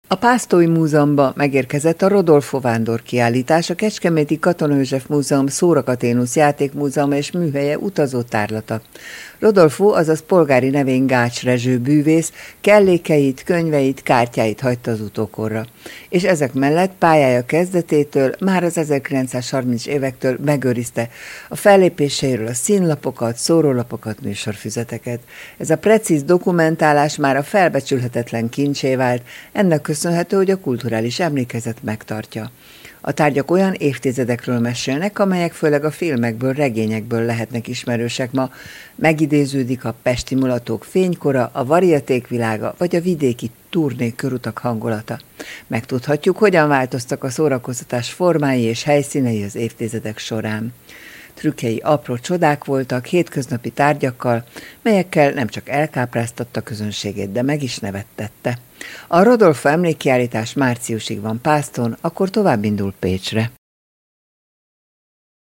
A Pásztói Múzeumba megérkezett a Rodolfo Vándor kiállítás, a Kecskeméti Katona József Múzeum, Szóra-Katénusz Játékmúzeum és műhelye utazótárlata. Rodolfo, azaz polgári nevén Gács Rezső bűvész, kellékeit, könyveit, kártyáit hagyta az utókorra. És ezek mellett pályája kezdetétől, már az 1930-es évektől megőrizte a fellépéseiről a színlapokat, szórólapokat, műsorfüzeteket. Ez a precíz dokumentálás már a felbecsülhetetlen kincsé vált, ennek köszönhető, hogy a kulturális emlékezet megtartja. A tárgyak olyan évtizedekről mesélnek, amelyek főleg a filmekből, regényekből lehetnek ismerősek ma. Megidéződik a pesti mulatók fénykora, a varieték világa, vagy a vidéki turné körutak hangulata. Megtudhatjuk, hogyan változtak a szórakoztatás formái és helyszínei az évtizedek során. Trükkjei apró csodák voltak, hétköznapi tárgyakkal, melyekkel nem csak elkápráztatta közönségét, de meg is nevettette. A Rodolfo emlékkiállítás márciusig van Pászton, akkor tovább indul Pécsre.